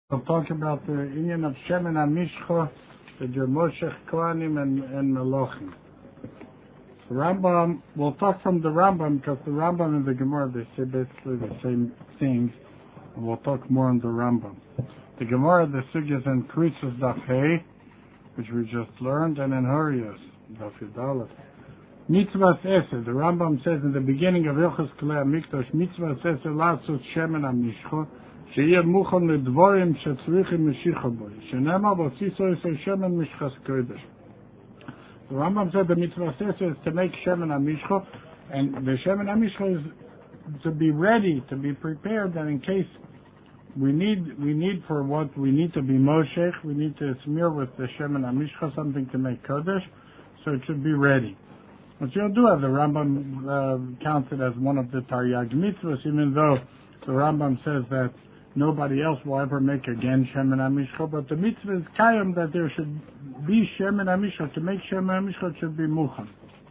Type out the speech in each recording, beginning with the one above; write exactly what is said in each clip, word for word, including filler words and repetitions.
We'll talk about the union of Shemen HaMishcha, the Moshech Kohanim and, and Melochim. The Rambam, we'll talk from the Rambam because the Rambam and the Gemara, they say basically the same things, and we'll talk more on the Rambam. The Gemara, the Sugyas and Kritzos Daf Hey, which we just learned, and in Hurrios, Daf Yudalef. Mitzvahs Eser, the Rambam says in the beginning of Ilchos Klei HaMikdash, Mitzvahs Eser Latzot Shemen HaMishcha, שיהיה מוכן לדבורים שצריכים משיחה בו, שנאמר בסיסו יעשה שמן משחס קודש. The Rambam said the mitzvah is to make shemen hamishcha, and the shemen hamishcha is to be ready, to be prepared, that in case we need, we need for what we need to be moshech, we need to smear with the shemen hamishcha something to make kodesh, so it should be ready. But you'll do have the Rambam uh, counts it as one of the Taryag mitzvahs, even though the Rambam says that nobody else will ever make again Shemen HaMishcha, but the mitzvah is kayam that there should be Shemen HaMishcha. To make Shemen HaMishcha, it should be muchan.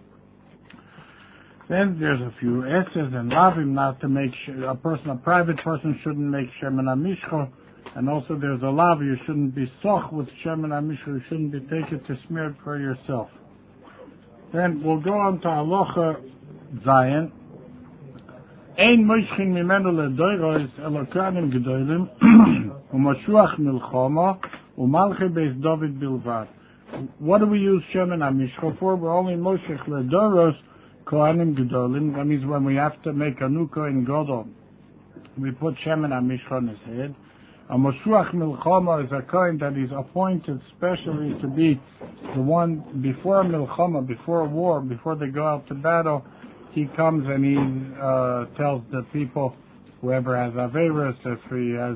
Then there's a few esses and lavim not to make, a person, a private person shouldn't make Shemen HaMishcha, and also there's a lav, you shouldn't be soch with Shemen HaMishcha, you shouldn't be taken to smear it for yourself. Then we'll go on to Halacha Zayin. Ein moishchin mimenu ledoiros elokanim gedolim umashuach milchama umalche beis David bilvad. What do we use Shemen HaMishcha for? We're only moshech ledoros kohanim gedolim. That means when we have to make a new kohen gadol, we put Shemen HaMishcha on his head. A mashuach milchama is a kohen that is appointed specially to be the one before milchama, before a war, before they go out to battle. He comes and he uh, tells the people, whoever has Averis, if he has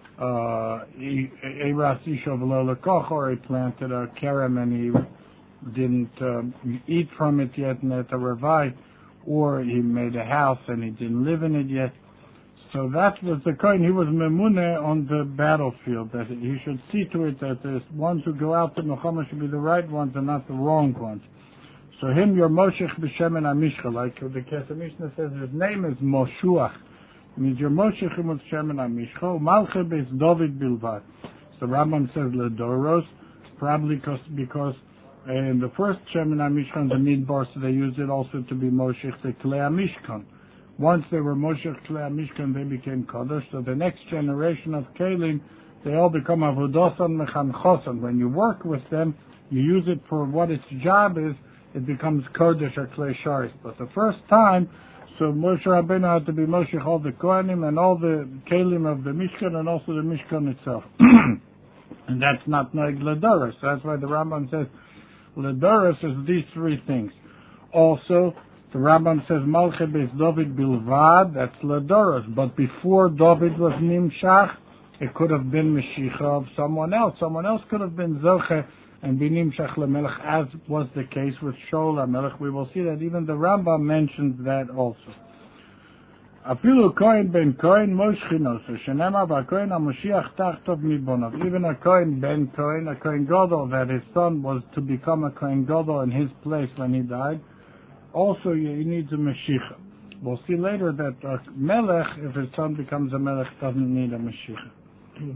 Eiras Isho V'lo Lekoch, or he planted a kerem and he didn't uh, eat from it yet and had to revive, or he made a house and he didn't live in it yet. So that was the coin. He was Memune on the battlefield, that he should see to it that the ones who go out to Milchama should be the right ones and not the wrong ones. So him, your Moshech b'Shemen HaMishcha, like the Kesef Mishnah says, his name is Moshuach. It means your Moshech him with Shemen HaMishcha, Malche beis David bilvad. So Rambam says Ledoros, probably because, because in the first Shemen HaMishcha in the Midbar, so they used it also to be Moshech the Klei HaMishkan. Once they were Moshech Klei HaMishkan, they became Kodesh. So the next generation of Kelim, they all become Avodosan Mechanchosan. When you work with them, you use it for what its job is, it becomes Kodesh or Klei Sharis. But the first time, so Moshe Rabbeinu had to be Moshe all the Kohanim and all the Kelim of the Mishkan and also the Mishkan itself. And that's not Noeg Ledoros. So that's why the Rambam says Ledoros is these three things. Also, the Rambam says Malche beis David bilvad, that's Ledoros. But before David was Nimshach, it could have been Meshicha of someone else. Someone else could have been Zoche and Binim Shach LeMelech, as was the case with Shaul HaMelech. We will see that even the Rambam mentions that also. Afilu Kohen ben Kohen Moshchino, so Shenema Ba'Kohen HaMoshiach Tachtov Midbonav. Even a Kohen ben Kohen, a Kohen Gadol, that his son was to become a Kohen Gadol in his place when he died, also he needs a Meshicha. We'll see later that a Melech, if his son becomes a Melech, doesn't need a Meshicha.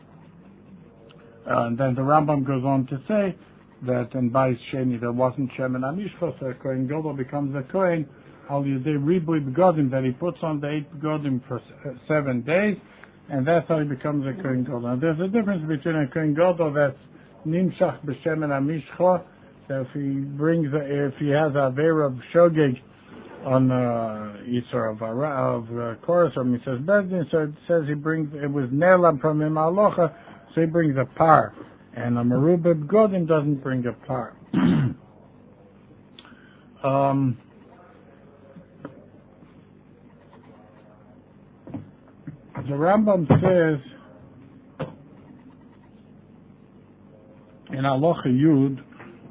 Uh, and then the Rambam goes on to say that in Bais Sheni there wasn't Shemen HaMishcha, so a Kohen Gadol becomes a Kohen, Al Yedei Ribui Begodim, that he puts on the eight Begodim for seven days, and that's how he becomes a Kohen Gadol. Now there's a difference between a Kohen Gadol that's Nimshach B'Shemen HaMishcha, that if he brings, a, if he has a Avera of Shogeg on uh, Yisur of, of uh, Chorus or Mitzvah Bezdin, so it says he brings, it was Nelam from him Alocha, so he brings a par, and a Merubah Begodim doesn't bring a par. um, the Rambam says in Halacha Yud,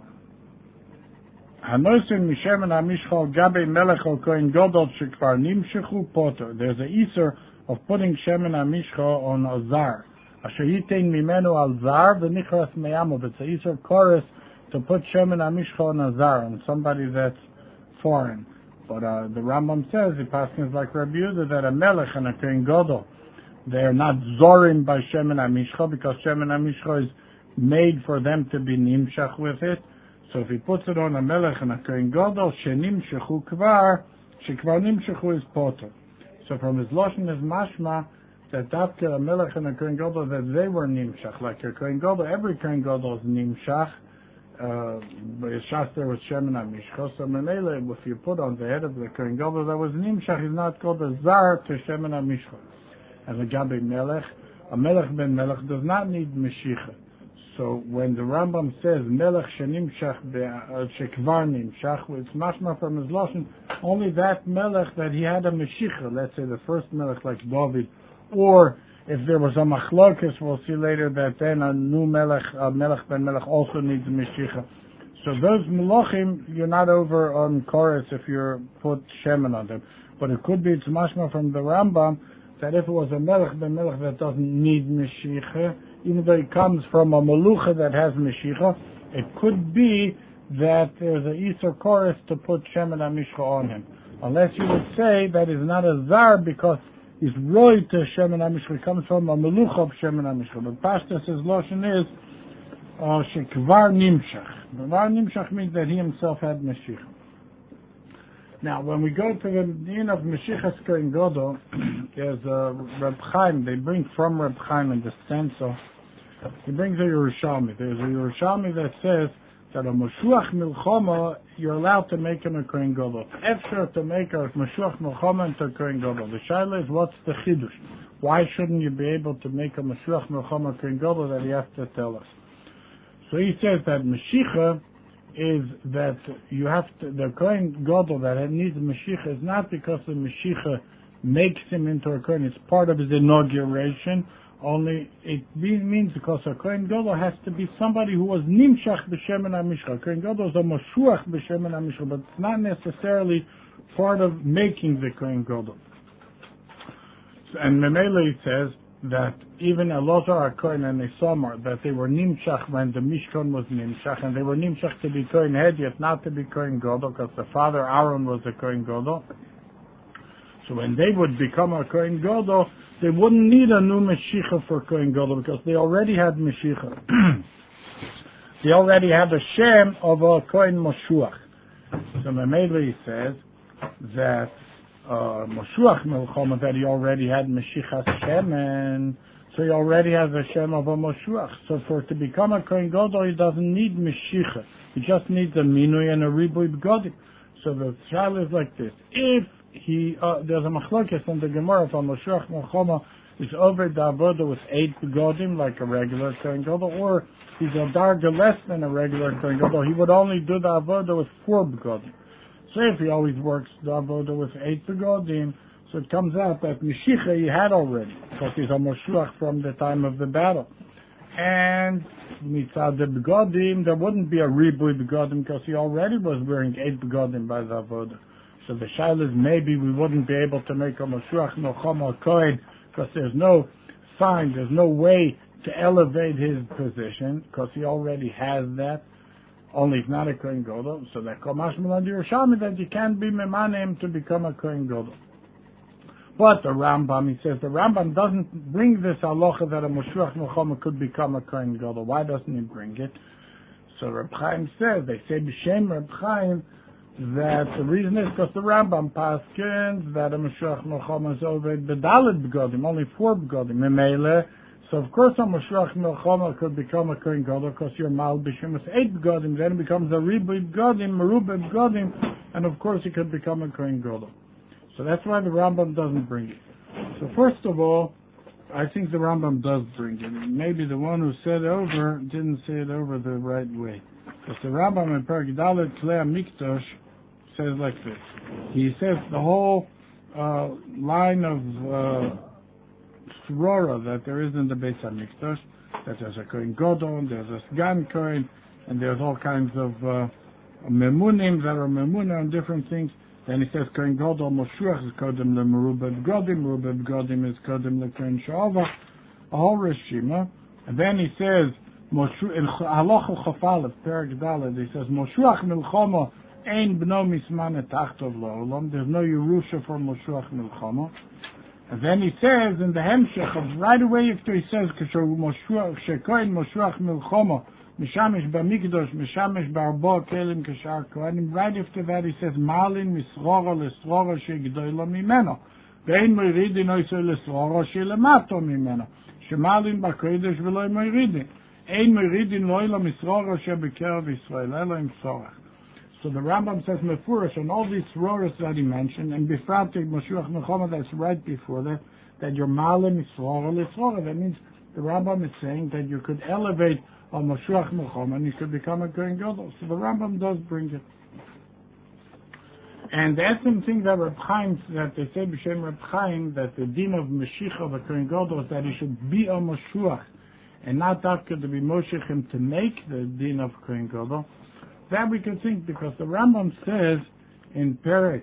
Hanosim mishemen hamishcha gabe melech al kohen gadol shekvar nimshechu poto. There's a iser of putting shemen hamishcha on a zar. Asher yitein mimenu al zar v'nichras meyamo. It's a iser chorus to put shemen hamishcha on a zar, on somebody that's foreign. But uh, the Rambam says, the passage is like Rabbi Yehuda, that a melech and a kohen gadol They are not zorim by Shemen HaMishcha, because Shemen HaMishcha is made for them to be nimshach with it. So if he puts it on a melech and a kohen gadol, shenimshechu kvar, shekvar nimshechu is poter. So from his lashon is mashma that dafka a melech and a kohen gadol, that they were nimshach. Like a kohen gadol, every kohen gadol is nimshach. Uh, but Shas there was Shemen HaMishcha. So Menele, if you put on the head of the kohen gadol that was nimshach, is not called a zar to Shemen HaMishcha. And the gabi melech, a melech ben melech does not need meshicha. So when the Rambam says melech shenimshach shekvar nimshach, it's mashma from his lashon only that melech that he had a meshicha. Let's say the first melech like David, or if there was a machlokes, we'll see later that then a new melech, a melech ben melech also needs a meshicha. So those melachim, you're not over on chorus if you put shemen on them. But it could be it's mashma from the Rambam that if it was a melech ben melech that doesn't need meshicha, even though it comes from a melucha that has meshicha, it could be that there's a Isur chorus to put Shemen HaMishcha on him. Unless you would say that is not a zar because he's roy to Shemen HaMishcha, it comes from a melucha of Shemen HaMishcha. But Pashtas' his lashon is uh, shekvar nimshach. Kvar nimshach means that he himself had meshicha. Now, when we go to the din of Meshichas Kohen Gadol, there's a Reb Chaim, they bring from Reb Chaim in the sense of, he brings a Yerushalmi. There's a Yerushalmi that says that a Moshuach Milchoma, you're allowed to make him a Kohen Gadol. Efshar to make a Moshuach Milchoma into a Kohen Gadol. The Shaila is, what's the Chidush? Why shouldn't you be able to make a Moshuach Milchoma Kohen Gadol that he has to tell us? So he says that Meshicha is that you have to, the Kohen Gadol that needs Mashiach is not because the Mashiach makes him into a Kohen, it's part of his inauguration, only it means because a Kohen Gadol has to be somebody who was Nimshach b'Shemen HaMishcha. Kohen Gadol is a Moshuach b'Shemen HaMishcha, but it's not necessarily part of making the Kohen Gadol. So, and Memele says that even Elazar HaKohen and Isamar, that they were Nimshach when the Mishkan was Nimshach, and they were Nimshach to be Kohen Head, yet not to be Kohen Gadol, because the father Aaron was a Kohen Gadol. So when they would become a Kohen Gadol, they wouldn't need a new Meshicha for Kohen Gadol, because they already had Meshicha. They already had the Shem of a Kohen Moshuach. So Memele says that Uh, Moshuach Milchoma, that he already had Meshichas Shemen, so he already has a Shem of a Moshuach. So for to become a Kohen Gadol, he doesn't need Meshicha. He just needs a Minui and a Ribui B'Godim. So the trial is like this. If he, uh, there's a Machlokes in the Gemara from Moshuach Milchoma, is over the Avodah with eight B'Godim, like a regular Kohen Gadol, or he's a Darga less than a regular Kohen Gadol, he would only do the Avodah with four B'Godim. So if he always works the avodah with eight begodim, so it comes out that Meshicha he had already, because he's a Moshuach from the time of the battle. And mitzad the begodim, there wouldn't be a ribui begodim, because he already was wearing eight begodim by the avodah. So the shaila is maybe we wouldn't be able to make a Moshuach Milchoma Kohen, because there's no sign, there's no way to elevate his position, because he already has that. Only if not a Kohen Gadol, so that Komash Milan Yerushalmi that you can't be Memanim to become a Kohen Gadol. But the Rambam, he says the Rambam doesn't bring this halacha that a Moshuach Milchoma could become a Kohen Gadol. Why doesn't he bring it? So Reb Chaim says, they say B'Shem Reb Chaim, that the reason is because the Rambam paskins that a Moshuach Milchoma is over B'Dalet B'Godim, only four B'Godim, Memele. So of course a Moshuach Milchoma could become a Kohen Gadol because you're Mal B'Shem with eight B'Godim, then it becomes a Ribui B'Godim, Merubah B'Godim, and of course he could become a Kohen Gadol. So that's why the Rambam doesn't bring it. So first of all, I think the Rambam does bring it. Maybe the one who said over didn't say it over the right way. Because the Rambam in Perek Dalet Klei Mikdash says like this. He says the whole uh, line of uh, Srora that there is in the Beis HaMikdash, that there's a Kohen Gadol, there's a Sgan Kohen, and there's all kinds of uh, Memunim that are Memunah and different things. Then he says Kohen Gadol Moshuach is Kodem le Merubah B'Godim, Merubah B'Godim is Kodem le Kohen Sha'ava, a whole Reshima. And then he says, in Halacha Chafalev, Perek Dalet, he says, Moshuach Milchoma ein b'no mismane tachtov la'olam. There's no Yerusha for Moshuach Milchoma. And then he says in the Hemshech, right away after he says, Shekoin Moshuach Milchomo, Mishamish Bamikdosh, Mishamish Barbo Kelim Kashar Kohanim, right after that he says, Malin Misrora Lesrora Shegdoilo Mimeno, Vein Moiridin Oiso Lesrora Shelemato Mimeno, Shemalin Bakodesh Veloy Moiridin, Ein Moiridin Loilo Misrora Shebekerev Yisrael, Elohim Sorach. So the Rambam says Mefurish on all these roras that he mentioned, and Bifratik Moshuach Milchomo, that's right before that, that your Malin Misrora Lesrora. That means the Rambam is saying that you could elevate on Moshuach Milchomo and you could become a Kohen Gadol. So the Rambam does bring it. And the essence thing that Reb Chaim, that they say b'shem Reb Chaim, that the din of Mashiach of a Kohen Gadol is that he should be a Moshuach and not after to be Moshech him to make the din of Kohen Gadol. That we can think, because the Rambam says in Perek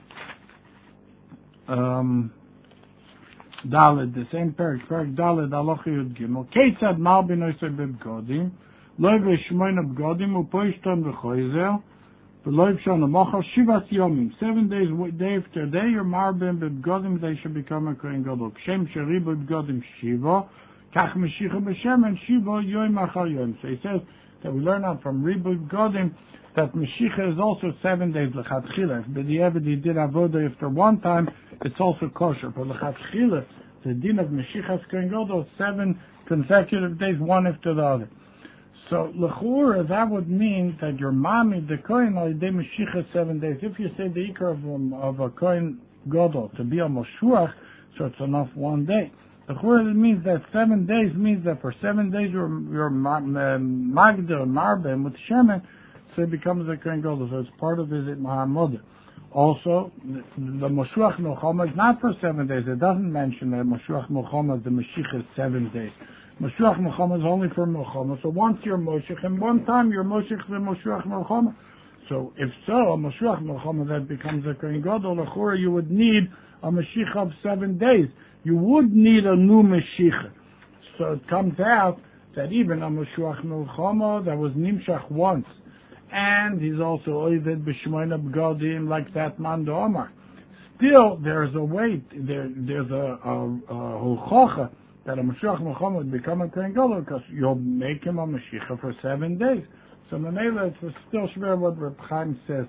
um, Dalet, the same Perek, Perek Dalet, Aloch Yud Gimel, Keitzad Mal B'noisei B'Bgodim, Loi V'Shmoina B'Godim, U'Poishton V'Choizer, V'Loi V'Shon Amochel, Shivas Yomim, seven days, day after day, your Marbim B'Bgodim, they should become a Kohen Gadol. Kshem Sheribu B'Godim Shiva, Kach Meshicha B'Shem, and Shiva Yoim Achal Yoim. So he says, that we learn out from Ribud Godim that Mashiach is also seven days L'Chatchila. But the Eved he did Avodah after one time, it's also kosher. But L'Chatchila, the din of Mashiach's Kohen Gadol is seven consecutive days, one after the other. So L'Chura, that would mean that your Mami, the Kohen, al Yidei Mashiach is seven days. If you say the Ikar of, um, of a Kohen Gadol to be a Moshuach, so it's enough one day. The Chura means that seven days means that for seven days you're, you're Magda, Marbem with Shemen, so it becomes a Kohen Gadol. So it's part of his Mahamod. Also, the, the Moshuach Milchoma is not for seven days. It doesn't mention that Moshuach Milchoma, the Mashiach is seven days. Moshuach Milchoma is only for Milchoma. So once you're Moshiach, and one time you're Moshiach the Moshuach Milchoma. So if so, a Moshuach Milchoma that becomes a Kohen Gadol, the Chura you would need a Mashiach of seven days. You would need a new Mashiach. So it comes out that even a Moshuach Milchoma that was Nimshach once, and he's also Oived B'Shmoina B'Godim like that man the Omar. Still, there's a weight, there, there's a Hochocha that a Moshuach Milchoma would become a Kohen Gadol because you'll make him a Mashiach for seven days. So Menela, it's still schwer what Reb Chaim says.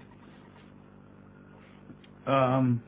Um,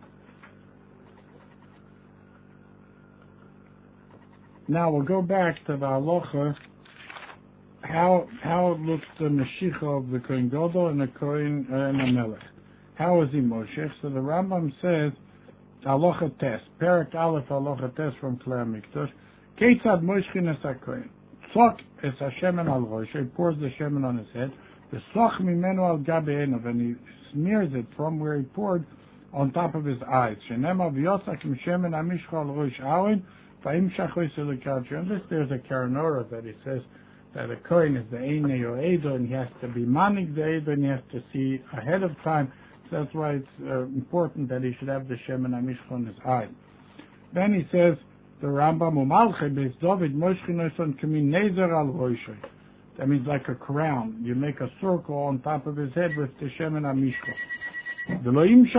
Now we'll go back to the halacha, how how it looks the Mashiach of the Kohen Gadol and the Kohen uh, and the Melech. How is he Moshe? So the Rambam says, halacha test, Perek Aleph halacha test from Klei Mikdash. Keitzad Moshchin es HaKohen. Tzok es HaShemen al Rosh. He pours the shemen on his head. V'soch mimenu al gabe enov, and he smears it from where he poured on top of his eyes. Shenema v'yosak im shemen amishcha al Rosh Aaron. And this, there's a Karanora that he says that a Kohen is the Einei or Eido, and he has to be Manik the Eido, and he has to see ahead of time. So that's why it's uh, important that he should have the Shem and Amishcha on his eye. Then he says, the Rambam Umalche Beis David Moshchinoson Kamin Nezer al Roishay. That means like a crown. You make a circle on top of his head with the Shem and Amishcha. You shouldn't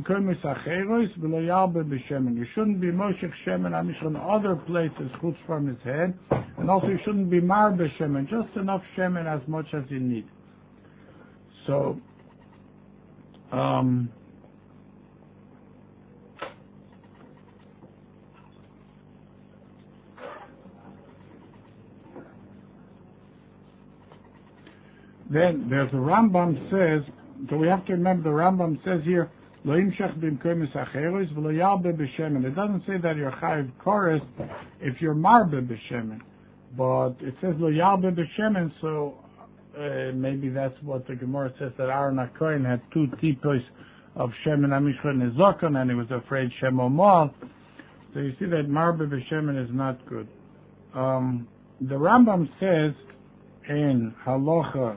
be Moshech Shemen Amishcha in other places, chutz from his head, and also you shouldn't be Marbe Shemen, just enough Shemen as much as you need. So, um, then there's a Rambam says. So we have to remember the Rambam says here, Lo imshach b'mkoim esacheros v'lo yarbe b'shemen. It doesn't say that you're chayiv chorus if you're marbe b'shemen, but it says lo yarbe b'shemen. So uh, maybe that's what the Gemara says, that Aaron HaKohen had two tipos of shemen amishcha and nezokon, and he was afraid shemo moal. So you see that marbe b'shemen is not good. Um, the Rambam says in Halacha.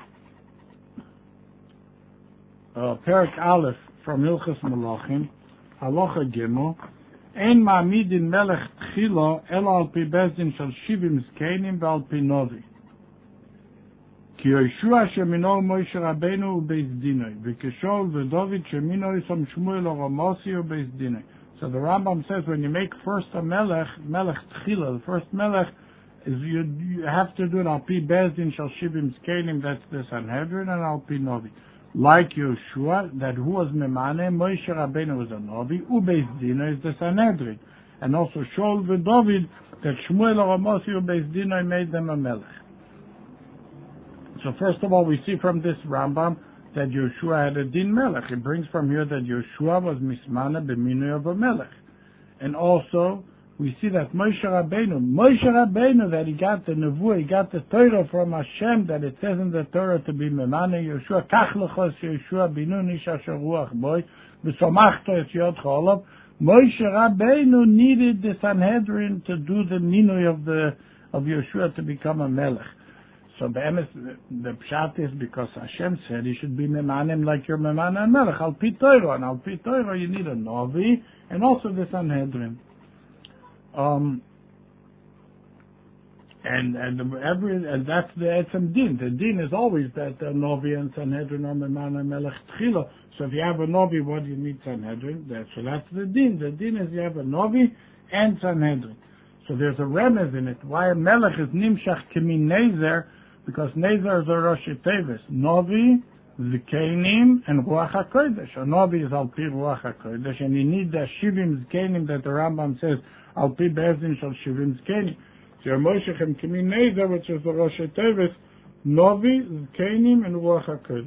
Uh, Perek Aleph from Hilchos Malachim, Halacha Gimel, Ein ma'amidin melech tchilo elo al pi bezdin shel shivim zkenim ve'al pi novi. Ki Yoshua shemino Moshe Rabbeinu u'beis dinoi, v'kishol v'David shemino yisom Shmuel o Ramosi u'beis dinoi. So So the Rambam says when you make first a melech, melech tchila, the first melech, is you, you have to do it al pi bezdin shal shivim zkenim, that's the Sanhedrin, and al pi novi. Like Yeshua, that who was memane, Moshe Rabbeinu was a novi, u bezdin is the Sanhedrin. And also Shaul and David, that Shmuel or Amosi u bezdin made them a melech. So first of all, we see from this Rambam that Yeshua had a din melech. It brings from here that Yeshua was mismana b'minui of a melech. And also, we see that Moshe Rabbeinu, Moshe Rabbeinu, that he got the nevuah, he got the Torah from Hashem, that it says in the Torah to be memana Yeshua, kach lechos Yeshua binu nish asher ruach boi, v'somachto et yodcha olav. Moshe Rabbeinu needed the Sanhedrin to do the minui of the of Yeshua to become a melech. So the the pshat is because Hashem said he should be memanim like your memana and melech al pi Torah, and al pi Torah you need a novi and also the Sanhedrin. Um, and and every and that's the etzem din. The din is always that the novi and Sanhedrin are memana and melech tchila. So if you have a novi, what do you need Sanhedrin? That, so that's the din. The din is you have a novi and Sanhedrin. So there's a remez in it. Why a melech is nimshach kemin nezer? Because nezer is a rosh tevis. Novi, zkenim, and ruach hakodesh. A novi is al pi ruach hakodesh, and you need the shivim zkenim that the Rambam says al pi bezdin shal shivim zkenim. So your moshechem kemin nezer, which is the rosh tevis, novi, zkenim, and ruach hakodesh.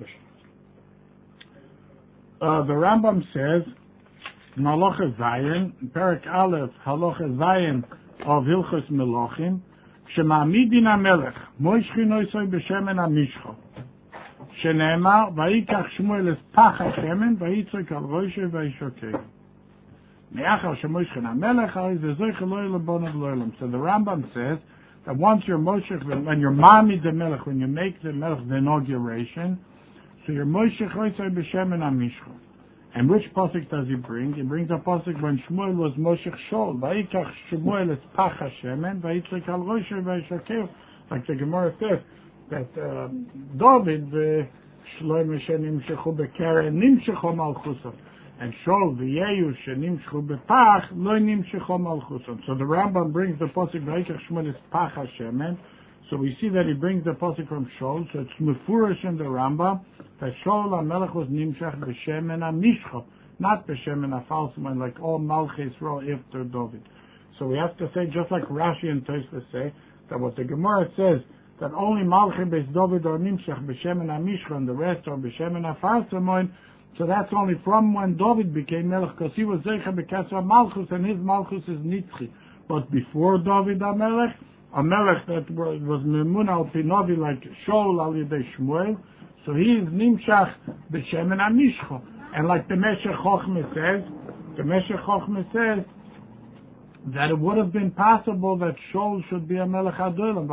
Uh, the Rambam says, in Halacha Zayin, Perek Aleph, Halacha Zayin of Hilchos Melochim, Shema'amidin HaMelech, Moishchin Oisoi B'Shemen HaMishcho, Shene'emar, Vayikach Shmuel es Pach HaShemen, Vayitzoik al Roshei Vayishokei. Me'achar Shemoishchin HaMelech, Hari Zezoich Eloi Lebon Av Lo'elam. So the Rambam says that once you're Moshech, when you're Ma'amid the Melech, when you make the Melech the inauguration, so your Moshe Choytzai B'Shemen HaMishcho. And which pasuk does he bring? He brings a pasuk when Shmuel was Moshe Shol. Vayikach Shmuel es Pach HaShemen, Vayitzik al Roshei Vayishokeu. Like the Gemara says, that uh, David v'Shloim sheNimshechu b'Keren Nimshechu Malchuson. And Shol v'Yehu sheNimshechu b'Pach Lo Nimshechu Malchuson. So the Rambam brings the pasuk Vayikach Shmuel es Pach HaShemen. So we see that he brings the pasuk from Shol, so it's mefurish in the Rambam that Shol HaMelech was nimshach b'shemen HaMishcha, not b'shemen HaFalseman, like all Malchei Yisrael after David. So we have to say, just like Rashi and Tosfos say, that what the Gemara says, that only Malchei Beis David are nimshach b'shemen HaMishcha, and the rest are b'shemen HaFalseman. So that's only from when David became Melech, because he was Zeicha b'Kesra Malchus, and his Malchus is Nitzchi. But before David HaMelech, a melech that was, was memuna al pi novi like Shaul al yedei Shmuel, so he is nimshach b'shemen HaMishcho. And like the Meshech Chochmeh says, the Meshech Chochmeh says that it would have been possible that Shaul should be a melech hadolam,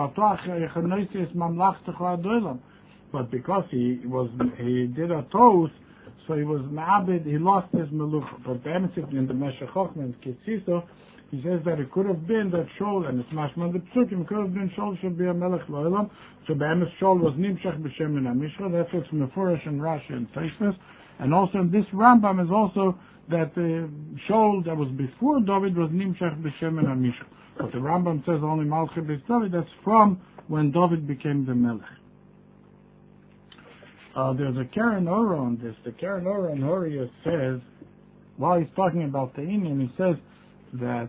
but because he was he did a toast, so he was ma'abed, he lost his melucha. But the Emesit in the Meshech Chochmeh in Kitziso, he says that it could have been that Shaul, and it's mashman the psukim, could have been Shaul should be a melech lo'elam. So Be'emes Shaul was nimshach b'shemen HaMishcha. That's what's mefurish in Rashi and Tosfos. And also in this Rambam is also that the Shaul that was before David was nimshach b'shemen HaMishcha. But the Rambam says only Malchei Beis David. That's from when David became the melech. Uh, there's a Karen Ora on this. The Karen Ora on Horia says, while he's talking about the Inyan, he says that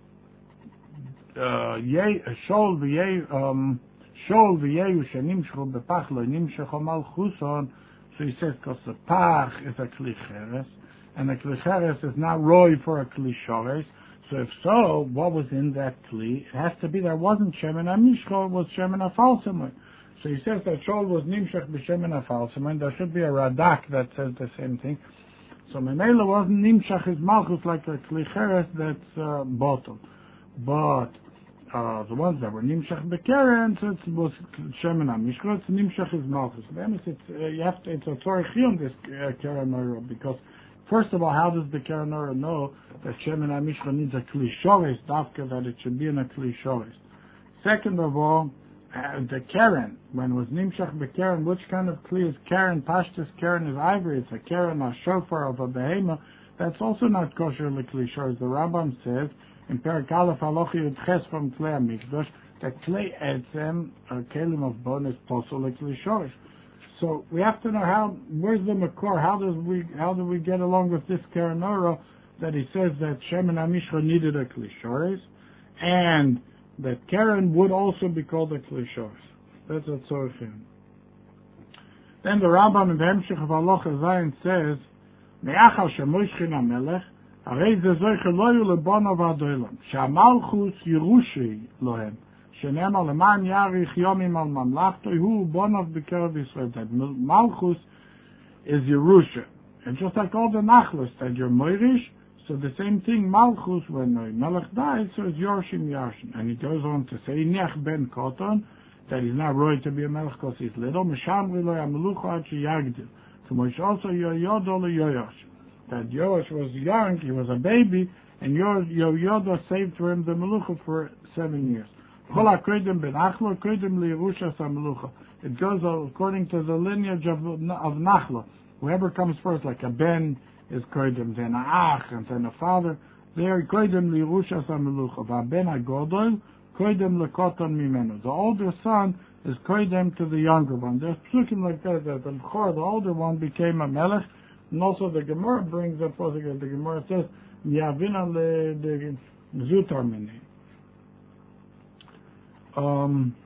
Shaul v'Yehu Shaul v'Yehu sheNimshechu b'Pach Lo Nimshechu Malchuson. So he says because the Pach is a Kli Cheres, and the Kli Cheres is not Roy for a Kli Shores. So if so, what was in that Kli? It has to be there wasn't Shemen HaMishcha, it was Shemen HaFalseman. So he says that Shaul was Nimshech b'Shemen HaFalseman. There should be a Radak that says the same thing. So Memela wasn't Nimshach his Malchus like a Kli Cheres that's uh, bottom. But uh, the ones that were Nimshach B'Keren, so it was Shemen HaMishcha, it's Nimshach his Malchus. Then it's, uh, you have to, it's a Torah Chiyum, this uh, Keren Ora, because first of all, how does the Keren Ora know that Shemen HaMishcha needs a Kli Shores, Dafka, that it should be in a Kli Shores? Second of all, uh, the Keren, when it was Nimshach B'Keren, which kind of Kli is Keren? Pashtus Keren is ivory, it's a Keren, a shofar of a behemoth, that's also not kosher l'kli shoresh. The Rambam says in Perek Aleph Halacha Yud Ches from Klei HaMikdash that Klei Etzem, or Kelim of Bon, is posel l'kli shoresh. So we have to know how, where's the Makor, how does we, how do we get along with this Karanora that he says that Shem and Amishra needed a Kli Shoresh, and that Karen would also be called a Kli Shoresh. That's a Tzorchim. Then the Rambam in the Hemshech of Halacha Zayin says, Me'achal shemoishchin HaMelech, Arei ze zoiche lo yu lebonav adoilam, she'amalchus Yerushi lohem, she'nemar leman yarich yomim al mamlachto, hu bonav b'kerev Yisrael. That Malchus is Yerusha. And just like all the Nachlas, that you're Moirish, so the same thing, Malchus, when Melech dies, so it's Yorshim Yarshin. And he goes on to say, Nech ben Koton, that he's not right to be a Melech because he's little, Meshamri lo yamelucha ad sheyagdil. So Moshe also Yoyodo le Yoyosh. That Yoash was young, he was a baby, and Yoyodo saved for him the Melucha for seven years. Kol ha-kodim ben Achlo, kodim li-Yerushas ha-Melucha. It goes according to the lineage of, of Nachlo. Whoever comes first, like a ben is kodim, then a ach, and then a father. They are kodim li-Yerushas ha-Melucha. Va-ben ha-Godol, kodim le-Koton mimenu. The older son is kodim to the younger one. There's psukim like that, that the Chor, the older one, became a melech. And also the Gemara brings up, the Gemara says, Yavina le de Zutar mini. Um,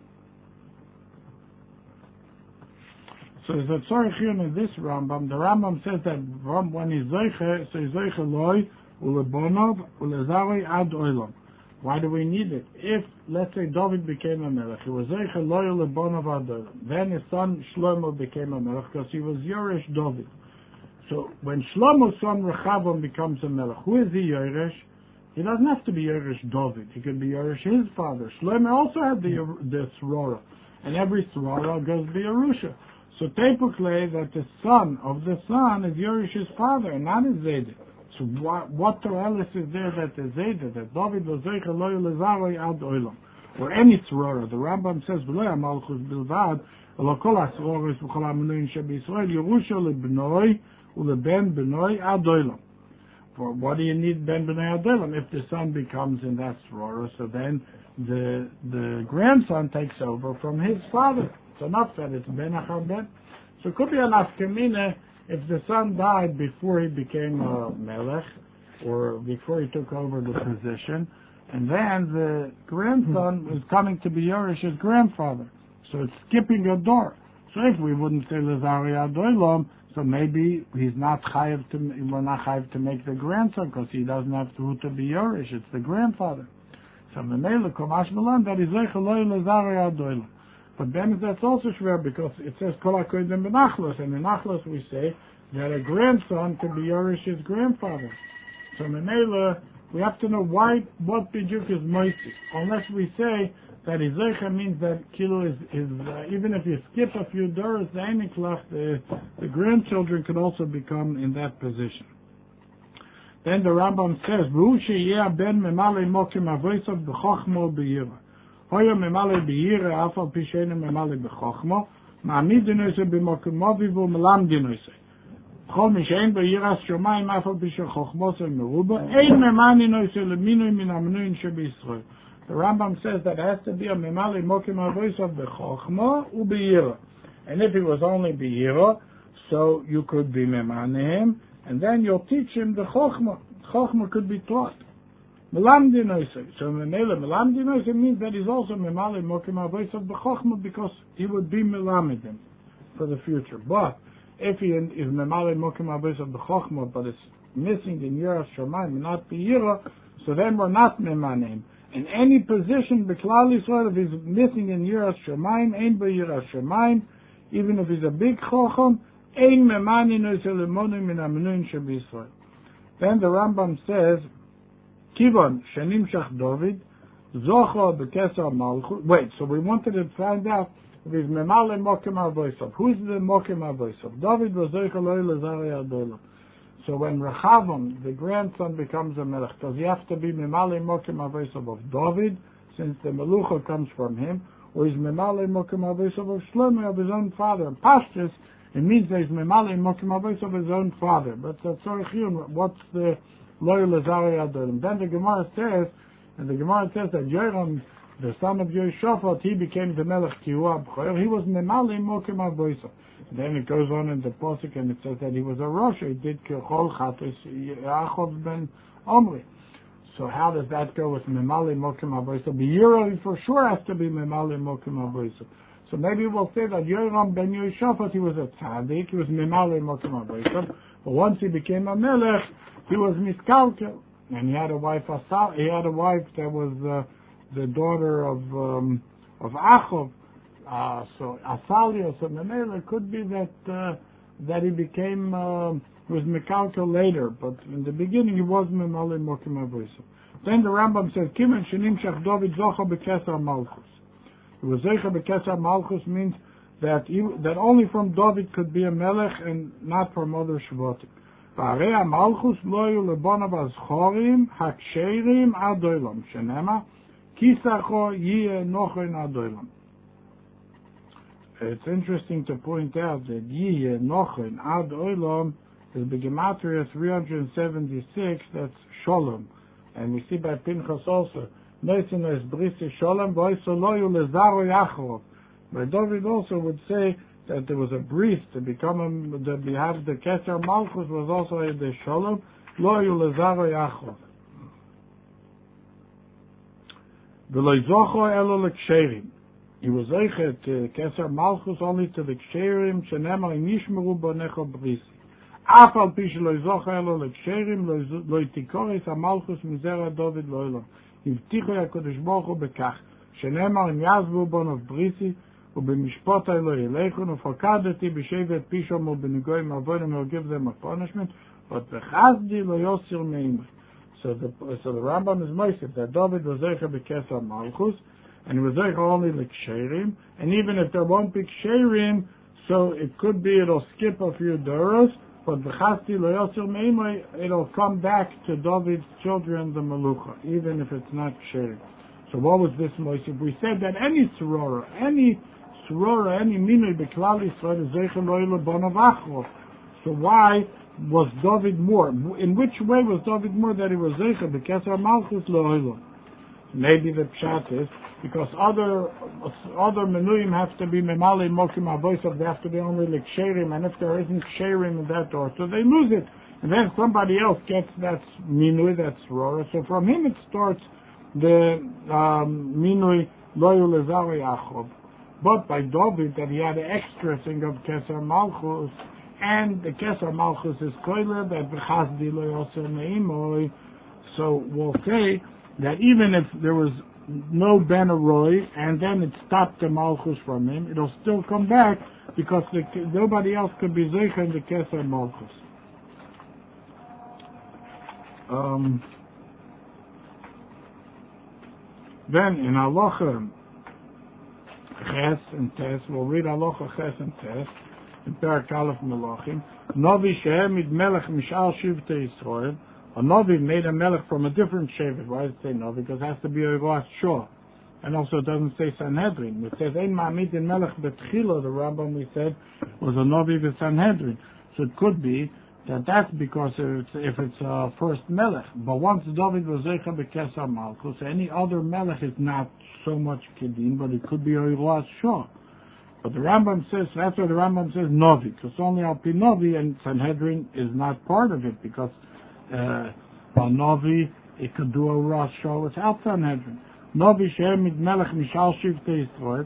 so there's a tzorich here in this Rambam. The Rambam says that when he's zeiche, so he's zeiche loy, ulebonov, ulezari ad oilam. Why do we need it? If, let's say, David became a melech, he was zeiche loy, ulebonov ad oilam. Then his son Shlomo became a melech because he was Yeresh David. So when Shlomo's son Rechavam becomes a melech, who is he Yeresh? He doesn't have to be Yeresh David. He can be Yeresh his father. Shlomo also had the the Tzrora, and every Tzrora goes to Yerusha. So Tepukle, that the son of the son is Yeresh's father, and not his Zayda. So what, what Torelis is there that the Zayda, that David was Zeicha lo yelezaroi ad oilam, or any Tzrora? The Rambam says, V'lo yamalchus bilvad, elo kol ha-Tzroros v'chol ha-Menuhin she'b'Yisrael, Yerusha lebnoi, uleben benoi ad oilam. For what do you need ben benoi ad oilam? If the son becomes in that Tzrora, so then the the grandson takes over from his father. It's enough that it's ben achar ben. So it could be an afkamina if the son died before he became a melech, or before he took over the position, and then the grandson is coming to be Yeresh's grandfather. So it's skipping a door. So if we wouldn't say lezari ad oilam, so maybe he's not chayiv to, we're not chayiv to make the grandson because he doesn't have to, to be Yeresh. It's the grandfather. So the mele komash malan that is zeicha lo lezari ad oilam. But then that's also shver because it says kol ha-kodim benachlos, and in nachlos we say that a grandson can be Yeresh's grandfather. So Menela, we have to know why, what bijuk is moisi. Unless we say that Izecha means that kilo is, is uh, even if you skip a few doors, the eniklach, the, the grandchildren could also become in that position. Then the Rambam says, V'hu sheyeh ben memale mokim avosav b'chochmo b'yira. Hoya memale b'yira afal pishene memale b'chochmo, ma'amidinose b'mokumovi v'u melamdinose. Chol mishein b'yiras shomayim afal pishe chochmose meruba, ein memaninose leminoi min amnuin sheb'Yisrael. The Rambam says that it has to be a memale mokim avosav b'chochmo u b'yira. And if it was only b'yira, so you could be memanim, and then you'll teach him the chochma. Chochma could be taught. Melamdinoise. So memele melamdinoise means that he's also memale mokim avosav b'chochma because he would be melamidim for the future. But if he is memale mokim avosav b'chochma, but it's missing in yiras shomayim, not b'yira, so then we're not memanim. In any position, b'klal Yisrael, if he's missing in yiras shomayim, ain't b'yiras shomayim, even if he's a big chocham, ein memaninose lemonim min amenuin sheb'Yisrael. Then the Rambam says, Kivon shenimshach David, zocho b'keser malchut. Wait, so we wanted to find out if he's memale mokim avosav. Who's the mokim avosav? David was zeicha lo lezari ad oilam. So when Rechavam, the grandson, becomes a melech, does he have to be memale mokim avosav of David, since the melucha comes from him, or is memale mokim avosav of Shlomo, of his own father? And Pashtus, It means that he's memale mokim avois of his own father. But uh, sorry, what's the loyal Lazari Adolim? Then the Gemara says, and the Gemara says that Yoram, the son of Yehoshaphat, he became the Melech Kihu Abchoyer. He was memale mokim avois. Then it goes on in the Pasuk and it says that he was a Rosh. He did Kechol Chatos Yaakov ben Omri. So how does that go with memale mokim avois? The Yeru for sure has to be memale mokim avois. So maybe we'll say that Yoram ben Yehoshaphat, he was a tzaddik, he was memale mokim avois. But once he became a melech, he was miskalkel, and he had a wife. Asal, he had a wife that was uh, the daughter of um, of Achov. Uh, so Asalia, so Memele could be that uh, that he became uh, was miskalkel later, but in the beginning he was memale mokim avois. Then the Rambam says, Kimen shenim shach David zocha bekeser malchus. It was Zeicha B'Keser Malchus means that he, that only from David could be a Melech and not from other Shvatim. V'arei Malchus lo yu lebonav azchorim haksherim ad olam shenema kisacho yiyeh nochen ad olam. It's interesting to point out that Yiyeh nochen ad olam is the Gematria three hundred seventy-six. That's Sholem, and we see by Pinchas also. But David also would say that there was a bris to become a, that we have the Keser Malchus was also a the Sholem Lo Yulezaro Yachov. V'lo Zocho Elo L'Ksherim. He was eichet to Keser Malchus only to the Ksherim Shenemar Nishmeru Bonecho Brisi. Af al pi shelo Zocho Elo L'Ksherim Lo Yitikoris HaMalchus Mizera David Lo Elam. הבטיחו הקדוש ברוך הוא בכך, שנאמר אם יעזבו בנו בריסי, ובמשפט לא ילכון, ופקדתי בשבט פישום ובנגויים עבודם, will give them a punishment, but בחסדי לא יוסיר מאמרי. So the, so the Rambam is moisef that David was zeicha b'keser malchus, and he was zeicha only l'ksherim, and even if there won't be ksherim, so it could be it'll skip a few doros, but b'chasti lo yosir meimai, it'll come back to David's children, the Melucha, even if it's not shared. So what was this moisif? We said that any sorora, any sorora, any minui b'klal Yisrael is zeicha lo yilo bonav achov. So why was David more? In which way was David more that he was zeicha b'keser malchus lo yilo? Maybe the pshat is because other other menuyim have to be memale mokim avois, they have to be only like sherim, and if there isn't sherim in that order, so they lose it, and then somebody else gets that minui, that's rora. So from him it starts the um, minui lo yulezari achov. But by David that he had an extra thing of keser malchus, and the keser malchus is koile that b'chasdi lo yoser meimoi. So we'll say that even if there was no Ben Aroi, and then it stopped the Malchus from him, it'll still come back because the, nobody else could be Zeicha in the Keser Malchus. Um, then in Halacha Ches and Tes, we'll read Halacha Ches and Tes in Perak Aleph Melachim. Novi shehem mid melech mishal shivtei Yisrael. A Novi made a melech from a different shevet. Why does it say Novi? Because it has to be a Rosh Shor. And also it doesn't say Sanhedrin. It says Ein Ma'amid in Melech Betchila, the Rambam we said, was a Novi with Sanhedrin. So it could be that that's because it's, if it's a first Melech. But once David was Zeicha B'Keser Malchus, any other Melech is not so much Kedin, but it could be a Rosh Shor. But the Rambam says, that's why the Rambam says Novi, because only Al Pi Novi, and Sanhedrin is not part of it, because Uh, a Novi, it could do a Rosh Shor without Sanhedrin. Novi shehem mit melech mishal shivtei Yisrael,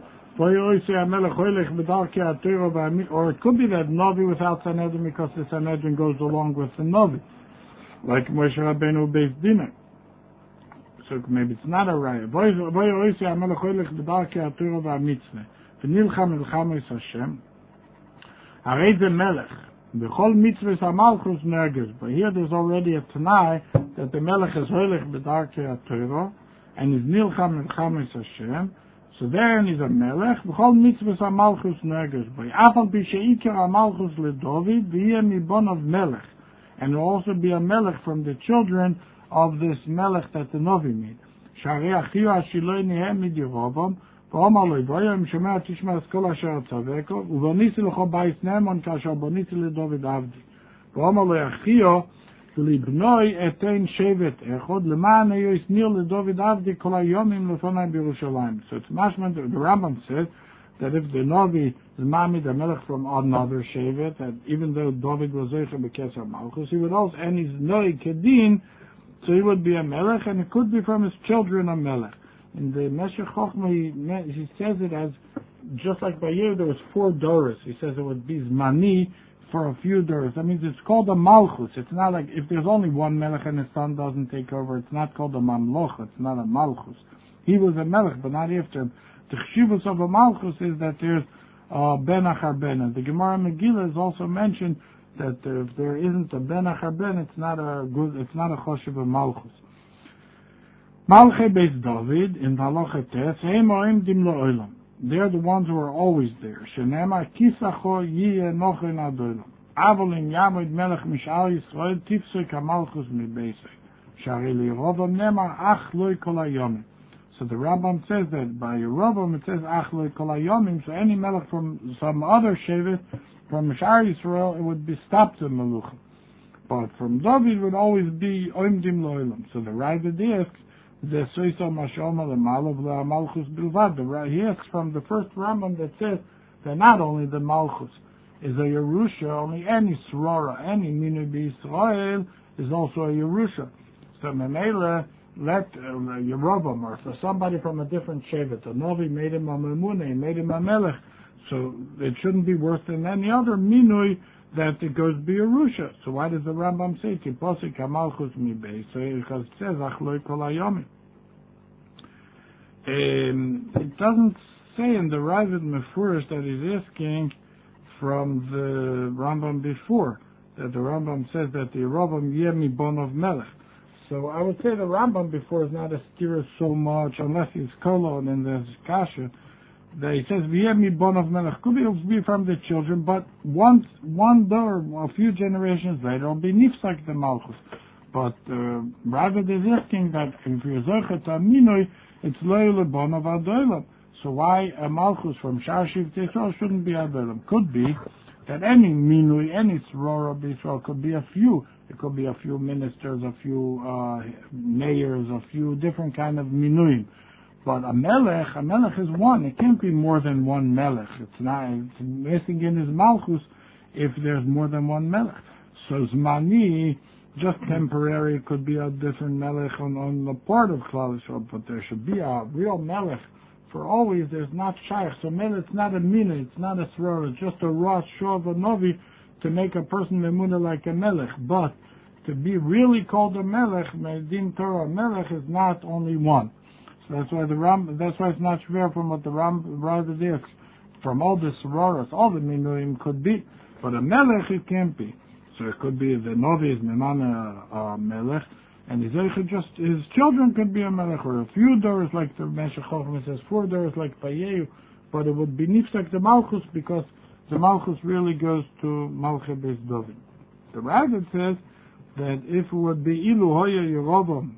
or it could be that Novi without Sanhedrin because the Sanhedrin goes along with the Novi, like Moshe Rabbeinu Beis Dinah. So maybe it's not a raya. V'nilcham milchames Hashem, harei ze melech. The whole mitzvah Malchus nerges, but here there's already a Tanai that the Melech is holich b'darkei HaTorah and is nilcham milchames Hashem. So then is a Melech. The whole mitzvah Malchus nerges, but afal b'sheikar Malchus leDavid v'yeh mibon of Melech, and will also be a Melech from the children of this Melech that the Novi made. Sharei achiu hashiloi nehem mid Yerovam, ואומר לו, ויום שומע תשמע את כל אשר צווקו, ובניתי לך בית נאמן כאשר בניתי לדוד עבדי. ואומר לו, אחיו, ולבנוי אתן שבט אחד, למען היו יסניר לדוד עבדי כל היומים לפני בירושלים. So it's mashman, the Rambam says that if the Novi is Mamid, the Melech from another shevet, that even though David was Zeicha B'Keser Malchus, he would also, and he's Noi Kedin, so he would be a Melech, and it could be from his children a Melech. In the Meshech Chochmah, he, he says it as, just like by year there was four Doros. He says it would be Zmani for a few Doros. That means it's called a Malchus. It's not like, if there's only one Melech and his son doesn't take over, it's not called a Mamloch, it's not a Malchus. He was a Melech, but not after him. The Chshivus of a Malchus is that there's uh, Ben Achar Ben. And the Gemara Megillah is also mentioned that uh, if there isn't a Ben Achar Ben, it's not a good, it's not a Choshev of Malchus. Malchei Beis David in Halacha Tes, Heim Oim Dim Lo Olam. They're the ones who are always there. Shenema Kisacho Yiyeh Nochen Adolam. Avolim Yamid Melech Mishal Yisrael Tifsek HaMalchus Mi Beisei. Shari Lirovam Nema Ach Loi Kol HaYomim. So the Rambam says that by Yerovam it says Ach Loi Kol HaYomim. So any Melech from some other Shevet, from Mishar Yisrael, it would be stopped in Meluchim. But from David it would always be Oim Dim Lo Olam. So the Ravid asks, the Soiso Mashoma the Malav La Malchus Bilvad. He asks from the first Rambam that says that not only the Malchus is a Yerusha, only any Srora, any Minu B'Yisrael is also a Yerusha. So Memela let uh, Yerovam, or for somebody from a different Shevet, a Novi made him a Memune, he made him a Melech, so it shouldn't be worse than any other Minui that it goes be Yerusha. So why does the Rambam say Kiposik HaMalchus Mi Beis? So because it says Ach Loi Kol HaYomim. Um, it doesn't say in the Ravid Mefurish that he's asking from the Rambam before, that the Rambam says that the Yerovam Yemi Bon of Melech. So I would say the Rambam before is not a stira so much, unless he's Kolo and then there's Kasha, that he says Yemi Bon of Melech. Could be from the children, but once one door, a few generations later, it'll be Nifsak the Malchus. But uh, Ravid is asking that if you're Zochet Aminoi, it's Loyal Bon of Adolam. So why a Malchus from Shashiv Yisrael shouldn't be Adolam? Could be that any Minui, any Srora of Israel could be a few. It could be a few ministers, a few uh, mayors, a few different kind of Minuim. But a Melech, a Melech is one. It can't be more than one Melech. It's not, it's missing in his Malchus if there's more than one Melech. So Zmani, just temporary, it could be a different Melech on, on the part of Klal Yisrael, but there should be a real Melech. For always, there's not Shaykh. So Melech, it's not a Mina, it's not a Sror, it's just a Rosh Shor of a Novi to make a person Memuna like a Melech. But to be really called a Melech, Medin Torah Melech, is not only one. So that's why the Ram, that's why it's not shver from what the Ram rather is. From all the Sroras, all the Minuim could be, but a Melech it can't be. So it could be the Novi is Memana uh, Melech, and his just his children could be a Melech, or a few doors like the Meshech Chochmah says, four doors like Payehu, but it would be Nifsak the Malchus because the Malchus really goes to Malchei Beis David. The Ravid says that if it would be Ilu Hoya Yerovam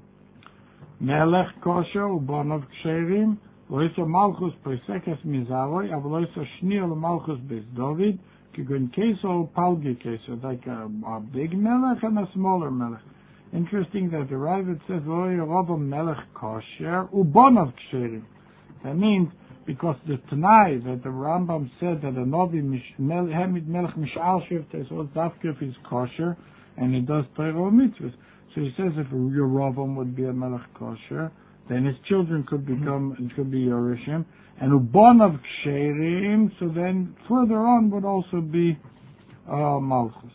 Melech Kosher Ubonav Ksherim Loisa Malchus Pesekes Mizaroi Avloisa Shnir Malchus Beis David Kigun Keso Palgi Keso, like a, a big Melech and a smaller Melech. Interesting that the Ravid says Loya Yerovam Melech Kosher Ubonav Ksherim. That means because the Tanai that the Rambam said that a Novi Hemid Melech Mishal Shivte, so Zavkif is kosher and he does Torah mitzvahs. So he says if Yerovam would be a Melech kosher, then his children could become, it could be Yorishim, and Ubonav Ksherim, so then further on would also be uh, Malchus.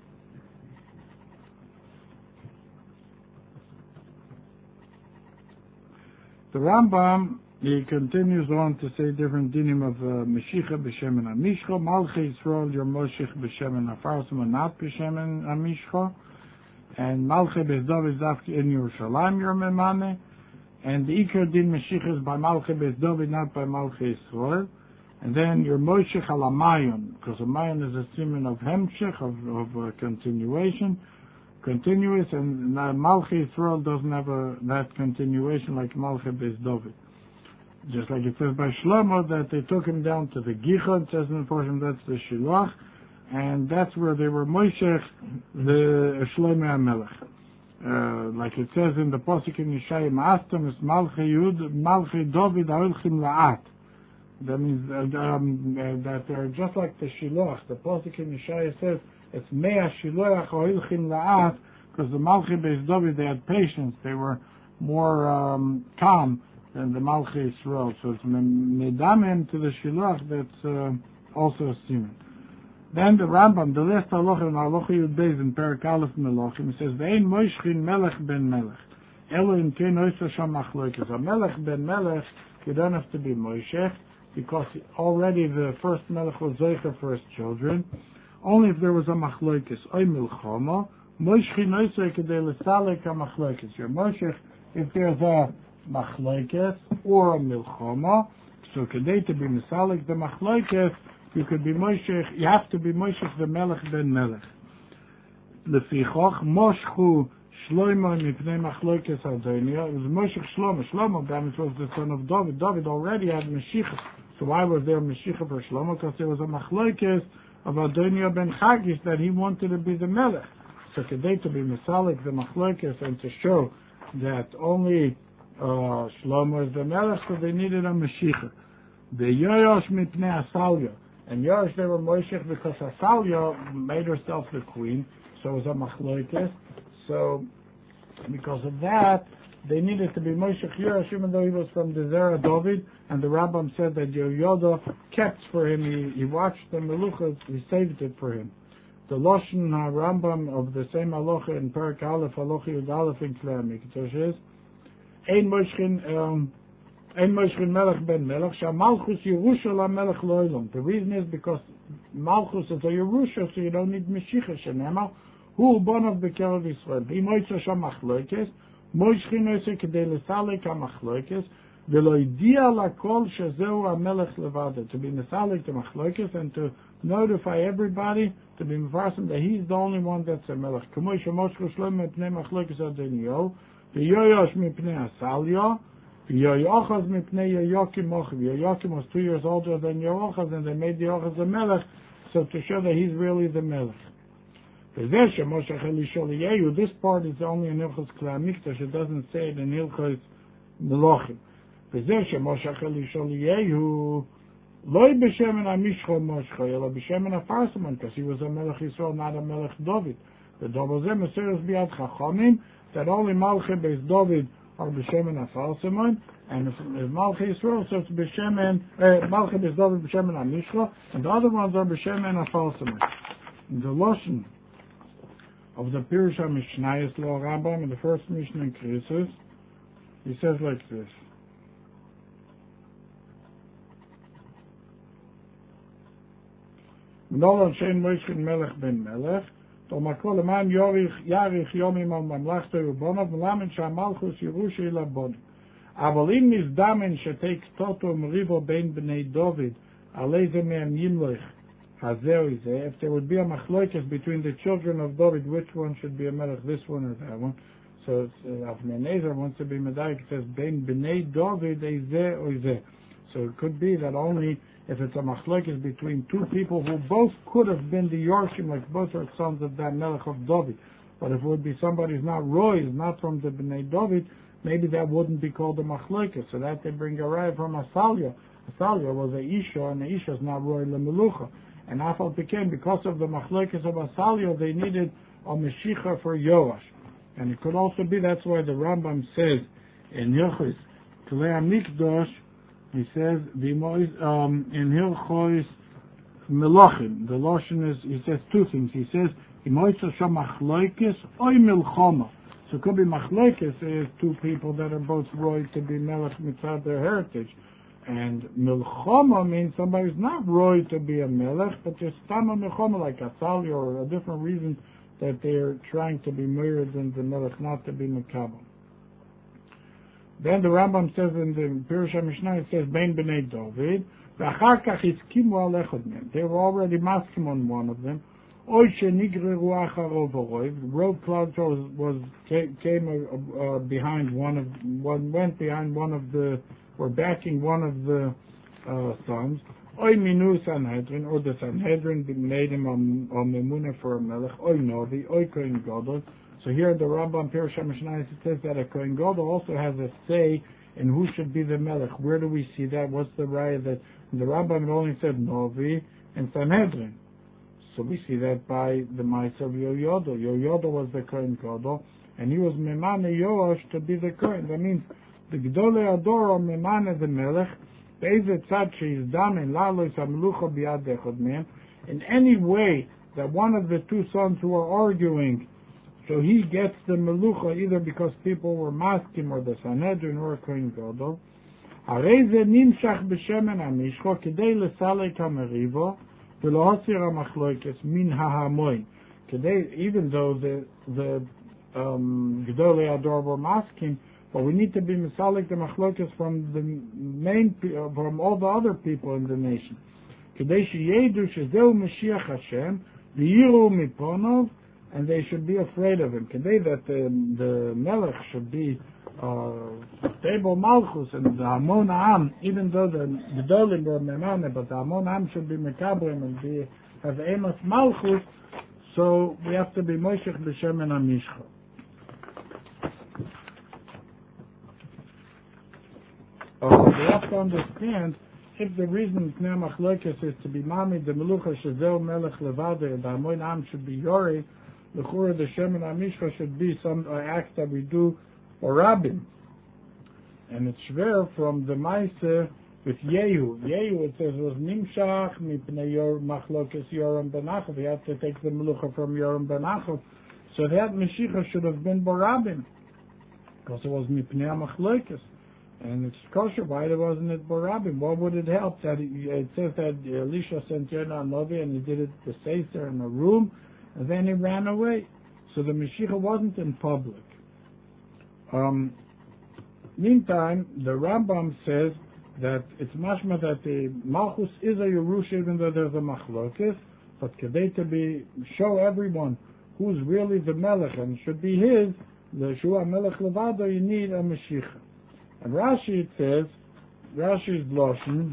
The Rambam, he continues on to say different dinim of uh, Meshicha b'Shemen HaMishcha, Malchei Yisrael your Moshech b'Shemen HaFarsim and not b'Shemen HaMishcha, and Malchei Beis David Zavki in Yerushalayim your Memane, and the Ikar din Meshicha is by Malchei Beis David, not by Malchei Yisrael, and then your Moshech al Amayon, because Amayon is a siman of Hemshech, of, of uh, continuation, continuous, and uh, Malchei Yisrael doesn't have a, that continuation like Malchei Beis David. Just like it says by Shlomo that they took him down to the Gicha, it says in the portion that's the Shiloh, and that's where they were Moshech, the Shlomo HaMelech. Uh, like it says in the Pasuk in Yeshaya, Ma'astam is Malchi Yud, Malchi David Ha'olchim La'at. That means uh, um, uh, that they're just like the Shiloh. The Pasuk in Yeshaya says it's Mea Shiloh Ha'olchim La'at, because the Malchi Beis David, they had patience, they were more um, calm than the Malchi Yisrael. So it's Medamim to the Shiloh that's uh, also a human. Then the Rambam, the last halacha in halacha Yud Beis in Perek Aleph Melachim, says, "Ve'ein moishchin melech ben melech, elo im kein oisa sham machloekes." A melech ben melech, you don't have to be moishech, because already the first melech was zeicher for his children. Only if there was a machloekes, oy milchama, moishchin oisa kedei lesalek a machloekes. You're moishech if there's a machloekes or a milchama, so kedei to be mesalek the machloekes, you could be Moshech, you have to be Moshech the Melech ben Melech. Lefichoch, Moshchu Shlomo mipnei machlokes Adonia. It was Moshech Shlomo. Shlomo, that was the son of David. David already had Mashiach. So why was there Mashiach for Shlomo? Because there was a machlokes of Adonia ben Chagish that he wanted to be the Melech. So today to be Masalik, the machlokes, and to show that only uh, Shlomo is the Melech, so they needed a Mashiach. The Yoyosh mipnei Asalya. And Yosh, they were Moshech because Asalya made herself the queen, so it was a machloikes. So, because of that, they needed to be Moshech Yosh, even though he was from the Zerah David, and the Rambam said that Yoda kept for him, he, he watched the Meluchas, he saved it for him. The Loshen Rambam of the same halacha in Perek Aleph, halacha Yud Aleph in Klei HaMikdash is, Ein Moshechin, um, Ein Moshechin Melech ben Melech, Sha Malchus Yerusha la Melech Loilom. The reason is because Malchus is a Yerusha, so you don't need Meshicha Shenema. Hu Bonav Bekerev Yisrael. Bi Moitza Sha Machloikes, Moshechin Ose Kedei Lesalek HaMachloikes, V'lo Idia Lakol Shezeu HaMelech Levada. To be Mesalek the Machloikes and to notify everybody, to be Mefarsim that he's the only one that's a Melech. K'moi Shemoshchu Shlomo Mipnei Machloikes Adonio, V'yoyosh Mipnei Asalya, Yoachaz mipnei Yoakim mochiv. Yoakim was two years older than Yoachaz, and they made Yoachaz a melech, so to show that he's really the melech. This part is only in Hilchos Klei HaMikdash. It doesn't say it in Hilchos Melachim. Loi b'shemen ha-mishcho moshcho, ela b'shemen ha-farsaman, because he was a melech Yisrael, not a melech David. The double zeh meseres biad chachamim, that only Malchi Beis David or b'shemen ha-farsaman, and if, if Malchi Yisrael, so it's b'shemen, uh, Malchi Beis David b'shemen ha-mishcho, and the other ones are b'shemen ha-farsaman. In the Loshen of the Pirush HaMishnayos Lo Rambam, in the first Mishnah in Krisus, he says like this. Mnolon shein moishkin melech ben melech, to makol leman yorich yarich yomim al mamlachto yubonav, melamin shamalchus Yerusha ila bonim. Aval im nizdamen shetek toto merivo ben bnei David, aleze me'em yimlech, hazeu izeh. If there would be a machloikes between the children of David, which one should be a melech, this one or that one? So uh, Avnei Nezer wants to be medayik, it says ben bnei David izeh or izeh. So it could be that only if it's a machlokes between two people who both could have been the Yorshim, like both are sons of that Melech of David. But if it would be somebody who's not Roy, is not from the Bnei David, maybe that wouldn't be called a machlokes. So that they bring a raya from Asalya. Asalya was a Isha, and the Isha is not Roy Lemelucha. And Afal became, because of the machlokes of Asalya, they needed a Meshicha for Yoash. And it could also be, that's why the Rambam says in Hilchos Klei HaMikdash, he says the um, in Hilchos Melachim, the Loshen is, he says two things. He says Imoitza Sham Machloikes Oy Milchama. So it could be Machloikes is two people that are both roy to be Melech mitzad their heritage, and Milchama means somebody's not roy to be a Melech, but just Tama Milchama like Atzali or a different reason that they're trying to be mirrored than the Melech, not to be Mekabel. Then the Rambam says in the Pirush HaMishnah, it says, Ben B'nei David, V'achar kach hiskimu al echad mem. They were already maskim on one of them. Oy shenigreru achar overoiv. The road clouds was, was came uh, uh, behind one of, one went behind one of the were backing one of the uh, sons. Oy minu Sanhedrin, or the Sanhedrin made him a memuna for a melech. Oy novi, oy kohen gadol. So here the Rambam Pirush HaMishnayos says that a kohen gadol also has a say in who should be the melech. Where do we see that? What's the raya that the Rambam only said novi and Sanhedrin? So we see that by the Ma'aser of Yoyodel. Yoyodel was the kohen gadol, and he was memane Yoash to be the kohen. That means the Gedolei Ador are memane the melech. In any way that one of the two sons who are arguing, so he gets the melucha either because people were masking or the Sanhedrin or Kohen Gadol. Even though the the um, Gedolei Ador were masking, but we need to be misalik the machlokas from the main, uh, from all the other people in the nation. And they should be afraid of him. Kedei that the, the melech should be uh, stable malchus and the Hamon Am, even though the Gedolim were memane, but the Hamon Am should be mekabrim and be have amos malchus. So we have to be moshech b'shem and amishcha. Uh, we have to understand if the reason Pnei Machlokes is to be Mami, the Melucha Shezeu Melech Levade, and the Hamon Am should be Yori, the Chura, the Shem and Amishcha should be some uh, act that we do for Rabbin. And it's shver from the Maise with Yehu. Yehu, it says, was Nimshach Mipnei Yor Machlokes Yoram Benachov. We have to take the Melucha from Yoram Benachov. So that Meshicha should have been Barabin, because it was Mipnei Machlokes. And it's kosher. Why wasn't it Barabim? What would it help? That it, it says that Elisha sent Yonah Novi and he did it the Seiser in a room, and then he ran away. So the Mashiach wasn't in public. Um, meantime, the Rambam says that it's mashma that the Malchus is a Yerusha even though there's a Machlokes, but Kedei to be show everyone who's really the Melech and should be his, the Shua Melech Levado, you need a Mashiach. And Rashi, it says, Rashi's Loshen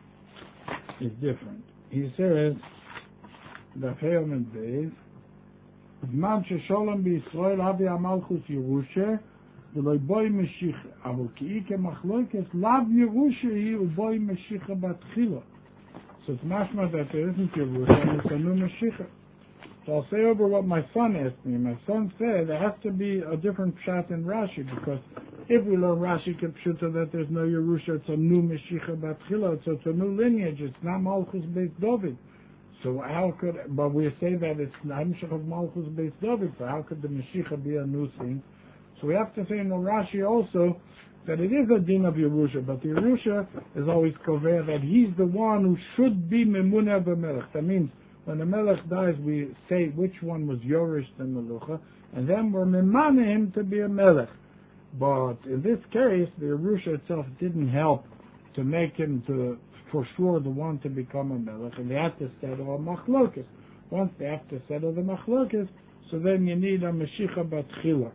is different. He says, the Chayom and Beis, Zman Shesholem B'Yisrael Havi HaMalchus Yerusha, V'loi Boi Meshicha, Avol Ki'i Kemachloikes, Lav Yerusha Hi U'Boi Meshicha Batchila. So it's mashma that there isn't Yerusha, and it's a new Meshicha. So I'll say over what my son asked me. My son said there has to be a different pshat in Rashi, because if we learn Rashi Kepshuta that there's no Yerusha, it's a new Meshicha Batchila, so it's a new lineage, it's not Malchus Beis David. So how could, but we say that it's Hamshach of Malchus Beis David, so how could the Meshicha be a new thing? So we have to say in the Rashi also that it is a din of Yerusha, but the Yerusha is always kover that he's the one who should be Memuneh b'Melech. That means when the Melech dies, we say which one was Yorish the Melucha, and then we're Memane him to be a Melech. But in this case, the Yerusha itself didn't help to make him to, for sure, the one to become a Melech, and they have to settle a Machlokes. Once they have to settle the Machlokes, so then you need a Meshicha Batchila.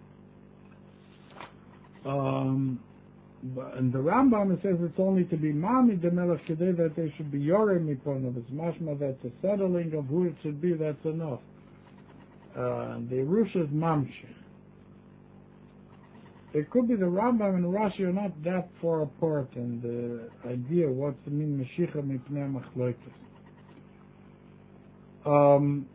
Um, and the Rambam says it's only to be Mami the Melech Kedei that they should be Yoreh Miponov. It's mashma that the settling of who it should be, that's enough. Uh, the Yerusha is Mamshech. It could be the Rambam and Rashi are not that far apart in the idea what's the mean Meshicha Mipnei Machlokes. Um,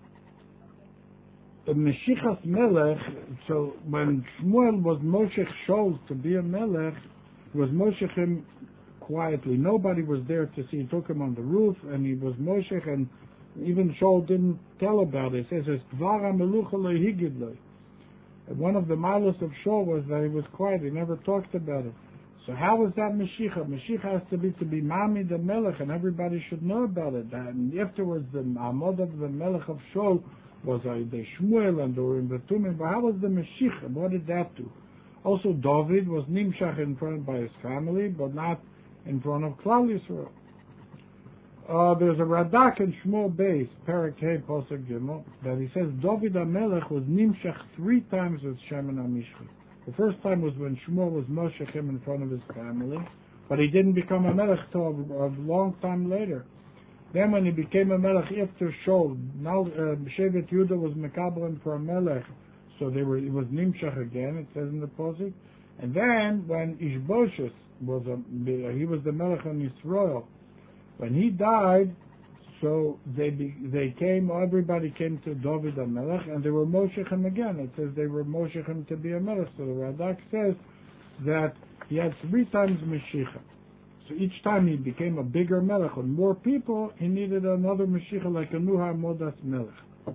the Meshichas Melech, so when Shmuel was Moshech Shaul to be a Melech, he was Moshech him quietly. Nobody was there to see. He took him on the roof and he was Moshech, and even Shaul didn't tell about it. He says, "Es dvara melucha lo higid lo." One of the milos of Shaul was that he was quiet. He never talked about it. So how is that Meshicha? Meshicha has to be to be Mami the Melech, and everybody should know about it. And afterwards, the Amod of the Melech of Shaul was uh, the Shmuel and or in the Tumim. But how was the Meshicha? What did that do? Also, David was Nimshach in front by his family, but not in front of Klal Yisrael. Uh, there's a Radak in Shmuel Beis, Perek Hey Posek Gimel, that he says David HaMelech was Nimshach three times with Shem and Amishcha. The first time was when Shmuel was Moshech him in front of his family, but he didn't become a melech till a, a long time later. Then when he became a melech after Shaul, now uh, Shevet Yehuda was mekabel for a melech, so they were, it was Nimshach again, it says in the Posik. And then when Ishbosheth was a, he was the melech on Yisrael, when he died, so they be, they came, everybody came to David HaMelech, and they were Moshechem again. It says they were Moshechem to be a melech. So the Radak says that he had three times Meshicha. So each time he became a bigger melech, and more people, he needed another Meshicha like a Nuha Modas melech.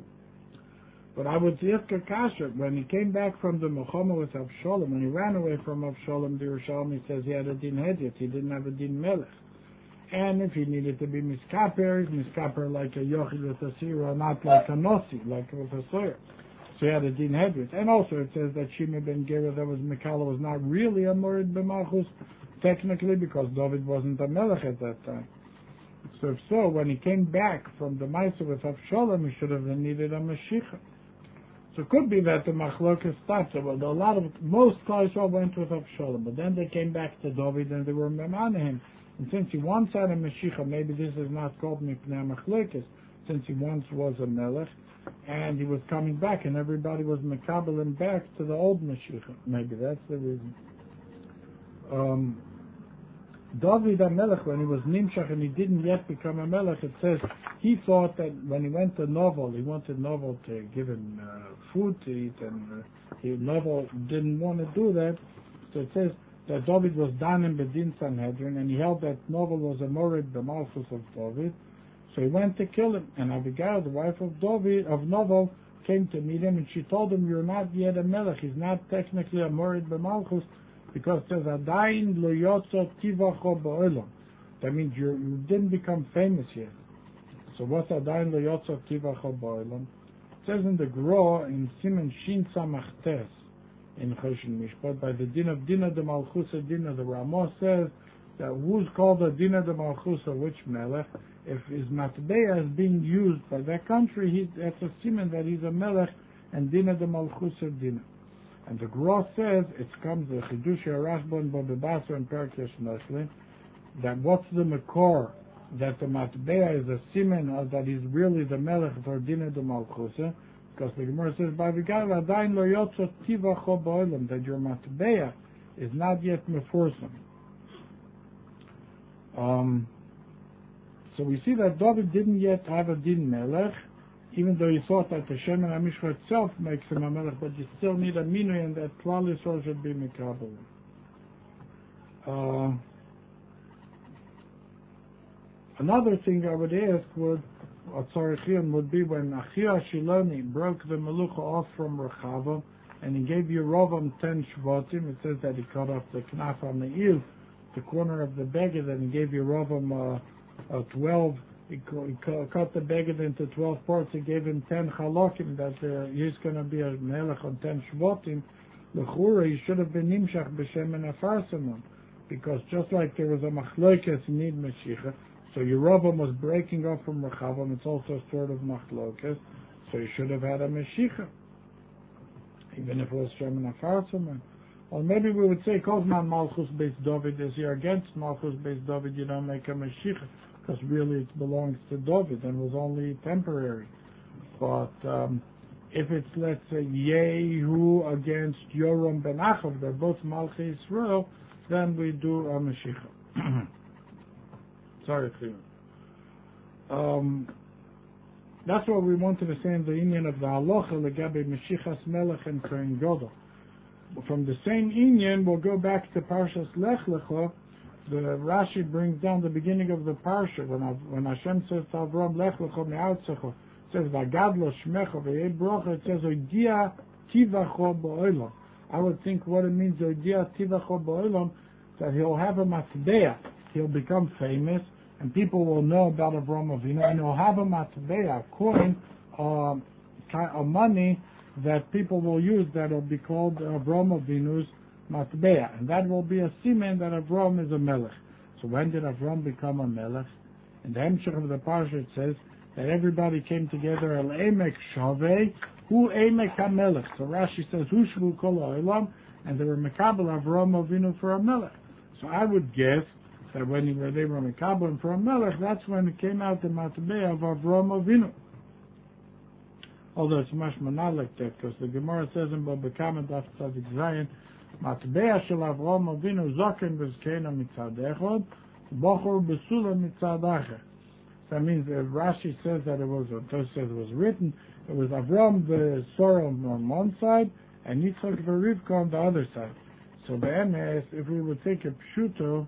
But I would ask a kasha, when he came back from the Milchama with Avshalom, when he ran away from Avshalom to Yerushalm, he says he had a din Hedyot, he didn't have a din melech. And if he needed to be miskaper, he's miskaper like a yochid with a sira, not like a nosi, like with a soyer. So he had a din Hedyot. And also it says that Shimei ben Gera, that was Mikala, was not really a morid b'malchus, technically, because David wasn't a melech at that time. So if so, when he came back from the Maisa with Avshalom, he should have needed a Mashiach. So it could be that the machlokas stopped. Well, a lot of most Klaishol went with Avshalom, but then they came back to David and they were memanahim. And since he once had a Mashiach, maybe this is not called Mipnei Machlokas, since he once was a melech, and he was coming back, and everybody was mekabel him back to the old Mashiach. Maybe that's the reason. Um, David HaMelech, when he was Nimshach and he didn't yet become a melech, it says he thought that when he went to Novel, he wanted Novel to give him uh, food to eat, and uh, he, Novel didn't want to do that. So it says that David was Danim Bedin Sanhedrin, and he held that Novel was a morid, the malchus of David. So he went to kill him, and Abigail, the wife of David, of Novel, came to meet him, and she told him, "You're not yet a melech. He's not technically a morid b'malchus, because it says Adayin lo yotzo tivacho ba'olam." That means you you didn't become famous yet. So what's Adayin lo yotzo tivacho ba'olam? It says in the Gra in Siman Shin Samach Tes in Choshen Mishpat, by the din of Dina de Malchusa Dina, the Ramah says that who's called a Dina de Malchusa, which melech? If his matbeya is being used by that country, he, that's a siman that he's a melech, and Dina de Malchusa Dina. And the Gra says, it comes the Chidush Rashba and Babibasa and Perkesh Nosli, that what's the makor, that the matbeya is a siman, or that he's really the melech for Dina de Malchusa, because the Gemara says, "Bavigal adayin lo yotzo tivacho ba'olam," that your matbeya is not yet meforsam. Um, so we see that David didn't yet have a din melech, even though he thought that the Shem and HaMishra itself makes him a melech, but you still need a minui, and that Klal Yisrael should be mekabel. Uh, another thing I would ask would, Atzarechim would be when Achia Shiloni broke the Melucha off from Rechava, and he gave Yerovam ten Shvatim. It says that he cut off the knaf on the ear, the corner of the beged, and he gave Yerovam uh, uh, twelve. He, he cut the beged into twelve parts. He gave him ten Chalokim, that uh, he's going to be a Melech on ten Shvatim. L'chura, he should have been Nimshach b'Shem and Afarsamon, because just like there was a Machlokas need Mashiach, so Yerovam was breaking off from Rechavam. It's also a sort of Machlokas, so he should have had a Mashiach, even if it was Shem and Afarsamon. Or maybe we would say, Kozman Malchus Beis David, is you're against Malchus Beis David, you don't make a Mashiach, because really it belongs to David and was only temporary. But um, if it's, let's say, Yehu against Yoram ben Achav, they're both Malchei Yisrael, then we do a Mashiach. Sorry, um, that's what we wanted to say in the Inyan of the Halacha legabe Mashiachas Melech and Kohen Gadol. From the same Inyan, we'll go back to Parshas Lech Lecha. The Rashi brings down the beginning of the Parsha when when Hashem says to Avram Lech Lecha me'artzecha, it says Vagadlo Shmecha ve'yei brocha. It says Oidia Tivacho ba'olam. I would think what it means Oidia Tivacho ba'olam, that he'll have a matbeya, he'll become famous, and people will know about Avram Avinu, and he'll have a matbeya, a coin, uh, a money that people will use that will be called Avram Avinu's matbeya, and that will be a siman that Avram is a melech. So when did Avram become a melech? In the Hemshech of the Parsha it says that everybody came together al emek shavei hu emek hamelech. So Rashi says hu shvu kol ha'olam, and they were Mekabel Avram Avinu for a melech. So I would guess that when they were, they were Mekabel for a melech, that's when it came out the Matbea of Avram Avinu. Although it's much more like that, because the Gemara says in Babakam Daf Tzadik Zayin, Matbea shel Avram Avinu zoken b'zkeina mitzad echad, bochor b'sula mitzad acher. That means that Rashi says that it was, or Tosh says it was written, it was Avram the Sorah on one side, and Yitzchak the Rivka on the other side. So the M S, if we would take a pshuto,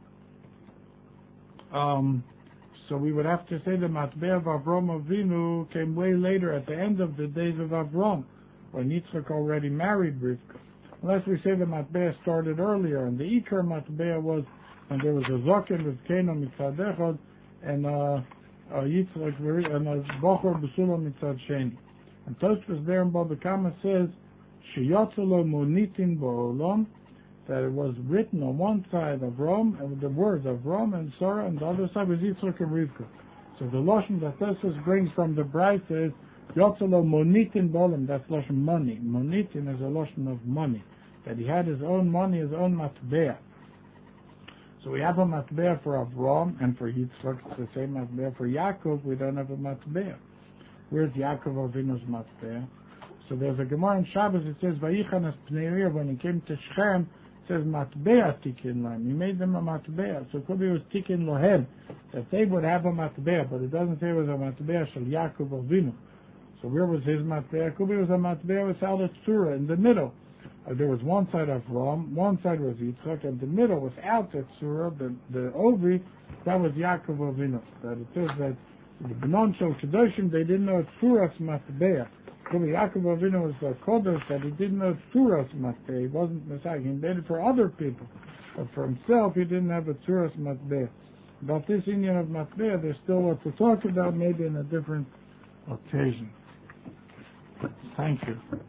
um, so we would have to say the Matbea of Avram Avinu came way later, at the end of the days of Avram, when Yitzchak already married Rivka. Unless we say the Matbea started earlier, and the Iker Matbea was when there was a Zokin with Kena Mitzad Echad, and uh, uh, Yitzchak and a Bochor B'Sula Mitzad Sheni. And Tosfos there in Baba Kama says, Sheyotzelo Monitin Bo'olam, that it was written on one side of Rome, and the words of Rome and Sarah, and the other side was Yitzchak and Rivka. So the Lashon that Tosfos brings from the Brayta is, Yotzelo Monitin Bo'olam, that's Lashon money. Monitin is a Lashon of money. That he had his own money, his own Matbea. So we have a Matbea for Avram, and for Yitzchak, it's the same Matbea. For Yaakov, we don't have a Matbea. Where's Yaakov Avinu's Matbea? So there's a Gemara in Shabbos, it says, Vayichanas Pnei, when he came to Shechem, it says Matbea Tikin Lahem. He made them a Matbea. So it could be it was Tikin Lohem, that they would have a Matbea, but it doesn't say it was a Matbea Shel Yaakov Avinu. So where was his Matbea? It could be it was a Matbea with Al Tzura in the middle. Uh, there was one side of Ram, one side was Yitzchak, and the middle was out at Surah, the, the Ovi, that was Yaakov Avinu. That it says that the Benon Shel Kedoshim, they didn't know Surah's Matbea. So Yaakov Avinu was a Kodesh that he didn't know Surah's Matbea. He wasn't Messiah. He made it for other people. But for himself, he didn't have a Surah's Matbea. About this Indian of Matbea, there's still what to talk about, maybe in a different occasion. Thank you.